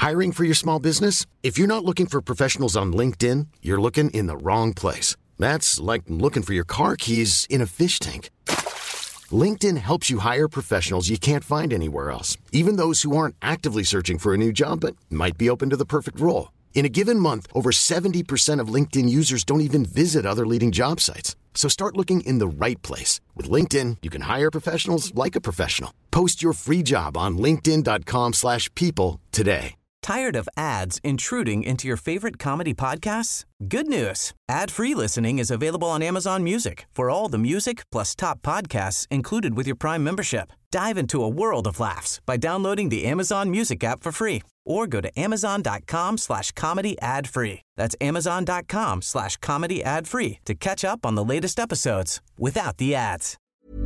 Hiring for your small business? If you're not looking for professionals on LinkedIn, you're looking in the wrong place. That's like looking for your car keys in a fish tank. LinkedIn helps you hire professionals you can't find anywhere else, even those who aren't actively searching for a new job but might be open to the perfect role. In a given month, over 70% of LinkedIn users don't even visit other leading job sites. So start looking in the right place. With LinkedIn, you can hire professionals like a professional. Post your free job on linkedin.com/people today. Tired of ads intruding into your favorite comedy podcasts? Good news. Ad-free listening is available on Amazon Music for all the music plus top podcasts included with your Prime membership. Dive into a world of laughs by downloading the Amazon Music app for free or go to amazon.com/comedy ad-free. That's amazon.com/comedy ad-free to catch up on the latest episodes without the ads.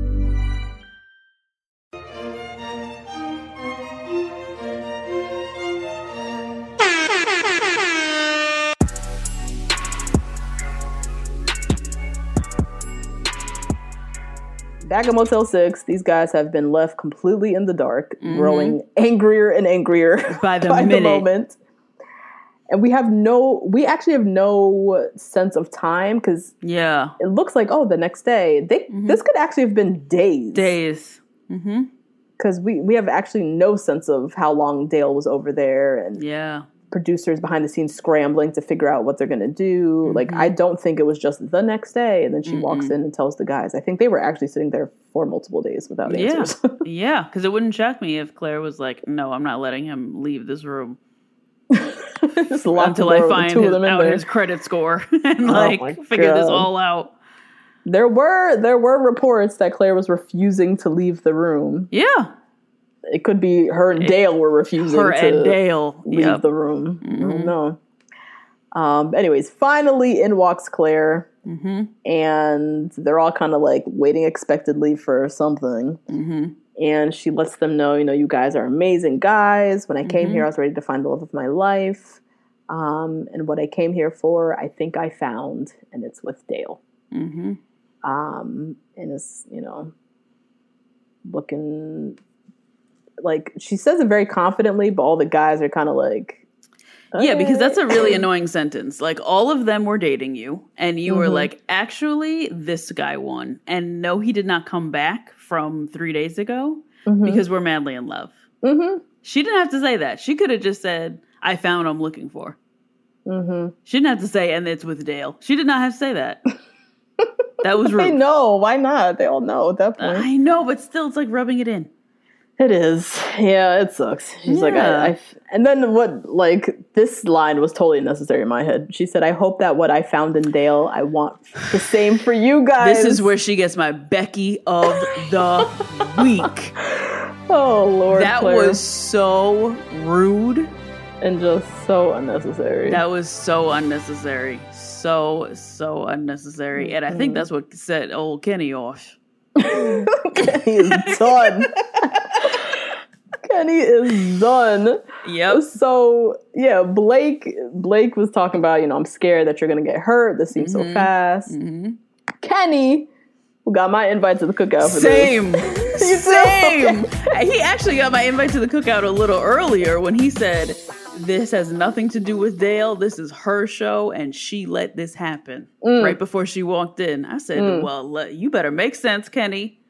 Back at Motel 6, these guys have been left completely in the dark, growing angrier and angrier by the moment. And we actually have no sense of time because it looks like, the next day. This could actually have been days. Because we have actually no sense of how long Dale was over there. And producers behind the scenes scrambling to figure out what they're going to do. Like, I don't think it was just the next day. And then she walks in and tells the guys. I think they were actually sitting there for multiple days without answers. Yeah, because it wouldn't shock me if Claire was like, no, I'm not letting him leave this room. Until I find his credit score and figure this all out. There were reports that Claire was refusing to leave the room. Yeah. It could be her and Dale were refusing to leave the room. I don't know. Anyways, finally in walks Claire. And they're all kind of like waiting expectantly for something. And she lets them know, you guys are amazing guys. When I came here, I was ready to find the love of my life. And what I came here for, I think I found, and it's with Dale. And it's, looking like, she says it very confidently, but all the guys are kind of like, okay. Yeah, because that's a really annoying sentence. Like, all of them were dating you, and you were like, actually, this guy won. And no, he did not come back from 3 days ago because we're madly in love. She didn't have to say that. She could have just said, I found what I'm looking for. She didn't have to say, and it's with Dale. She did not have to say that. That was rude. They know. Why not? They all know at that point. I know, but still, it's like rubbing it in. It is. Yeah, it sucks. She's like, and then this line was totally unnecessary in my head. She said, I hope that what I found in Dale, I want the same for you guys. This is where she gets my Becky of the week. Oh, Lord. That Claire. was so rude. And just so unnecessary. That was so unnecessary. So unnecessary. And I think that's what set old Kenny off. Kenny is done. Kenny is done. Yep. So, yeah, Blake was talking about, I'm scared that you're going to get hurt. This seems so fast. Kenny, who got my invite to the cookout for Same. this. Same. He actually got my invite to the cookout a little earlier when he said, this has nothing to do with Dale. This is her show, and she let this happen right before she walked in. I said, well, you better make sense, Kenny.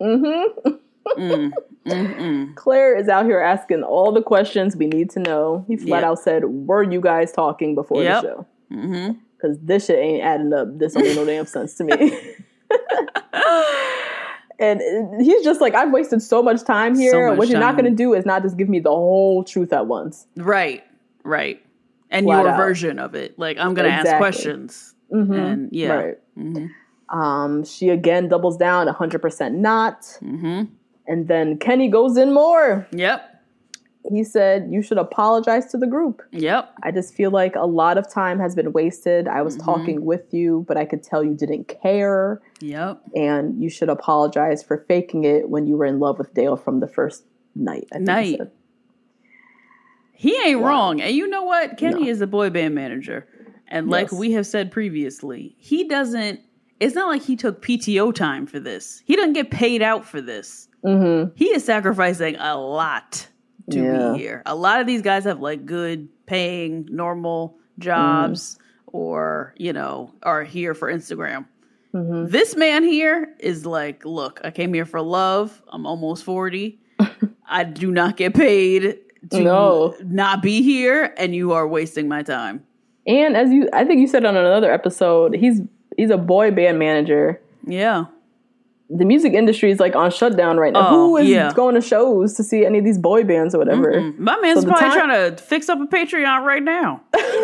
Claire is out here asking all the questions we need to know. He flat out said, were you guys talking before the show? Because this shit ain't adding up. This don't make no damn sense to me. And he's just like, I've wasted so much time here. What you're not going to do is not just give me the whole truth at once. Right. And flat your out. version of it. Like, I'm going to ask questions. And Right. She again doubles down 100% not. And then Kenny goes in more. Yep. He said, you should apologize to the group. Yep. I just feel like a lot of time has been wasted. I was talking with you, but I could tell you didn't care. Yep. And you should apologize for faking it when you were in love with Dale from the first night. I think he said. He ain't wrong. And you know what? Kenny is a boy band manager. And like we have said previously, it's not like he took PTO time for this. He doesn't get paid out for this. He is sacrificing a lot to be here. A lot of these guys have like good paying normal jobs or, you know, are here for Instagram. This man here is like, look, I came here for love. I'm almost 40. I do not get paid to not be here, and you are wasting my time. And I think you said on another episode, he's a boy band manager. Yeah. The music industry is like on shutdown right now. Who is going to shows to see any of these boy bands or whatever? My man's probably trying to fix up a Patreon right now.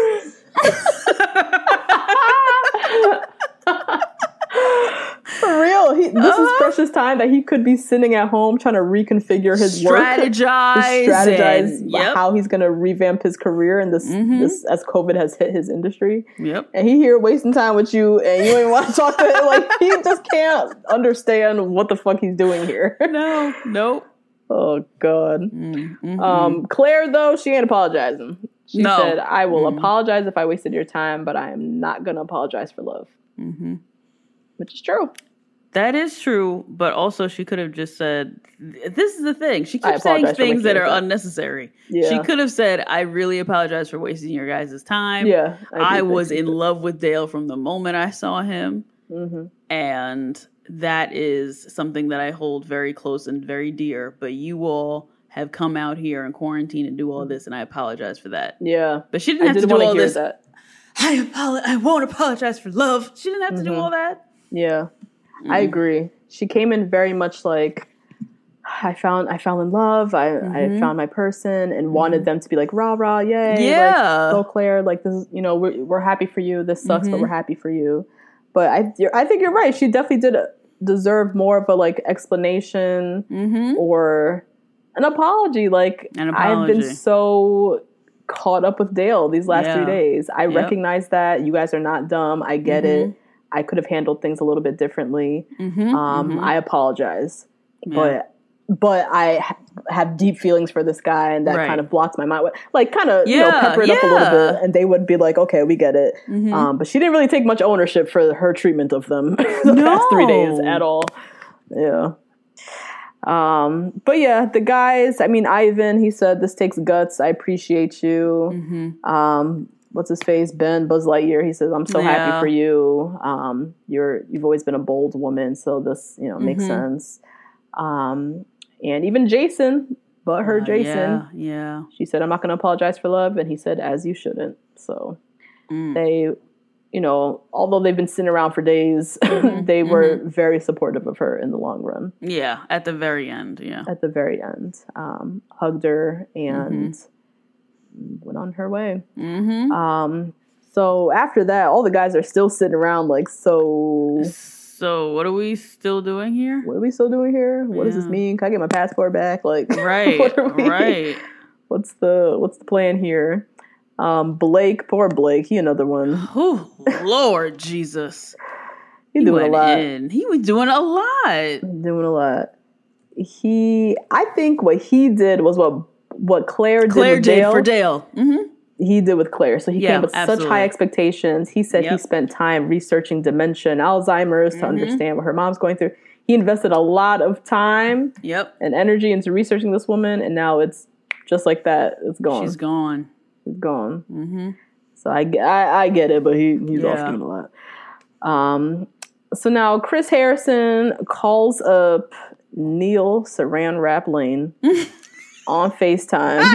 For real, this is precious time that he could be sitting at home trying to reconfigure his strategize how he's going to revamp his career in this as COVID has hit his industry. Yep. And he here wasting time with you, and you don't even want to talk to him. Like, he just can't understand what the fuck he's doing here. No, nope. Oh God. Claire, though, she ain't apologizing. She said, "I will apologize if I wasted your time, but I am not going to apologize for love." Which is true. That is true, but also she could have just said, this is the thing. She keeps saying things that are unnecessary. Yeah. She could have said, I really apologize for wasting your guys' time. Yeah, I was in love with Dale from the moment I saw him. And that is something that I hold very close and very dear. But you all have come out here in quarantine and do all this, and I apologize for that. Yeah. But she didn't have to do all this. I won't apologize for love. She didn't have to do all that. Yeah, I agree. She came in very much like, I fell in love. I found my person, and wanted them to be like, rah rah, yay, like, go Claire, like, this is, you know, we're happy for you. This sucks, but we're happy for you. But I think you're right. She definitely did deserve more of a like explanation or an apology. Like, I've been so caught up with Dale these last 3 days. I recognize that you guys are not dumb. I get it. I could have handled things a little bit differently. I apologize, but I have deep feelings for this guy, and that kind of blocks my mind. Like, kind of, you know, pepper it up a little bit, and they would be like, okay, we get it. But she didn't really take much ownership for her treatment of them the past 3 days at all. Yeah. But yeah, the guys, I mean, Ivan, he said, this takes guts. I appreciate you. What's his face? Ben, Buzz Lightyear. He says, I'm so happy for you. You've always been a bold woman. So this, you know, makes sense. And even Jason, Jason. Yeah. She said, I'm not going to apologize for love. And he said, as you shouldn't. So they, you know, although they've been sitting around for days, they were very supportive of her in the long run. Yeah. At the very end. Yeah. At the very end. Hugged her and went on her way. So after that, all the guys are still sitting around like, so what are we still doing here? What are we still doing here? What does this mean? Can I get my passport back? Like, right. What's the plan here? Blake, poor Blake, he another one. Oh, Lord Jesus. He doing a lot. He was doing a lot. Doing a lot. I think what he did was what Claire did with Dale. For Dale. He did with Claire. So he came with such high expectations. He said he spent time researching dementia and Alzheimer's to understand what her mom's going through. He invested a lot of time and energy into researching this woman, and now it's just like that. It's gone. She's gone. She's gone. So I get it, but he's off doing a lot. So now Chris Harrison calls up Neil Saran Wrap Lane on FaceTime.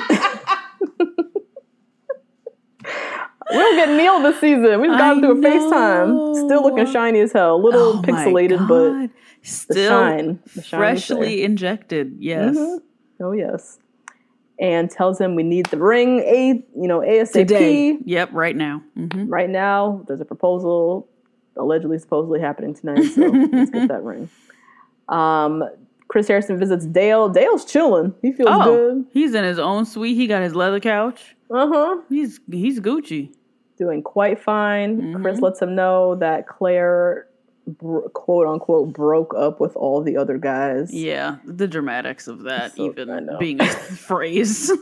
We don't get Neil this season. We just got him through a FaceTime. Still looking shiny as hell. A little pixelated, but still the shine freshly injected. Yes. Oh, yes. And tells him we need the ring, ASAP. Today. Yep, right now. Right now, there's a proposal supposedly happening tonight, so let's get that ring. Chris Harrison visits Dale. Dale's chilling. He feels good. He's in his own suite. He got his leather couch. He's Gucci. Doing quite fine. Chris lets him know that Claire, quote unquote, broke up with all the other guys. Yeah, the dramatics of that even being a phrase.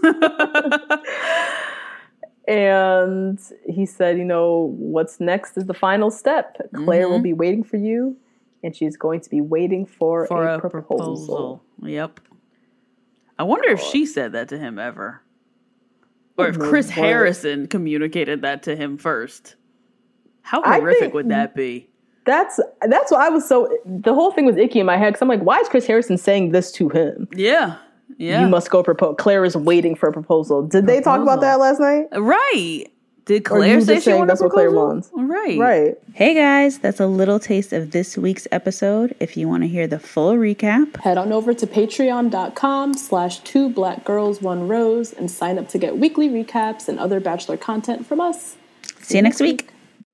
And he said, what's next is the final step. Claire will be waiting for you, and she's going to be waiting for a proposal. Yep. I wonder if she said that to him ever. Or if Chris Harrison communicated that to him first. How horrific would that be? That's why I was the whole thing was icky in my head, because I'm like, why is Chris Harrison saying this to him? Yeah. You must go propose. Claire is waiting for a proposal. Did they talk about that last night? Right. Did Claire say she wanted a proposal? That's what Claire wants. Right. Hey guys, that's a little taste of this week's episode. If you want to hear the full recap, head on over to patreon.com/2blackgirls1rose and sign up to get weekly recaps and other Bachelor content from us. See you next week.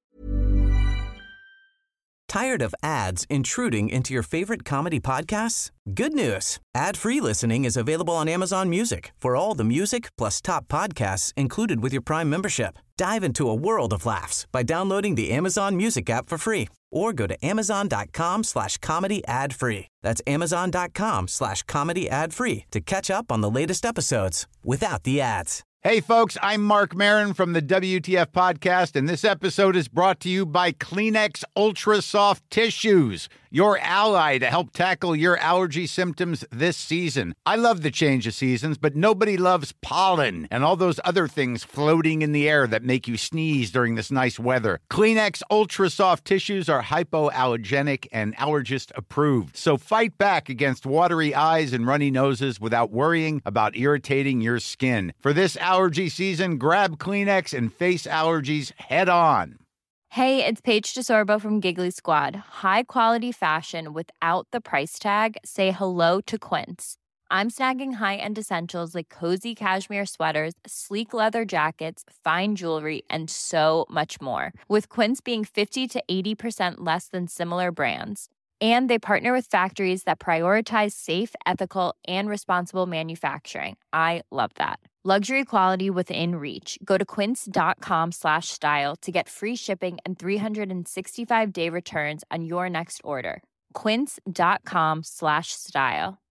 Tired of ads intruding into your favorite comedy podcasts? Good news. Ad-free listening is available on Amazon Music for all the music plus top podcasts included with your Prime membership. Dive into a world of laughs by downloading the Amazon Music app for free or go to amazon.com/comedy ad-free. That's amazon.com/comedy ad-free to catch up on the latest episodes without the ads. Hey, folks, I'm Mark Maron from the WTF Podcast, and this episode is brought to you by Kleenex Ultra Soft Tissues, your ally to help tackle your allergy symptoms this season. I love the change of seasons, but nobody loves pollen and all those other things floating in the air that make you sneeze during this nice weather. Kleenex Ultra Soft Tissues are hypoallergenic and allergist approved, so fight back against watery eyes and runny noses without worrying about irritating your skin. For this allergy season, grab Kleenex and face allergies head on. Hey, it's Paige DeSorbo from Giggly Squad. High quality fashion without the price tag. Say hello to Quince. I'm snagging high-end essentials like cozy cashmere sweaters, sleek leather jackets, fine jewelry, and so much more. With Quince being 50 to 80% less than similar brands. And they partner with factories that prioritize safe, ethical, and responsible manufacturing. I love that. Luxury quality within reach. Go to quince.com/style to get free shipping and 365-day returns on your next order. Quince.com/style.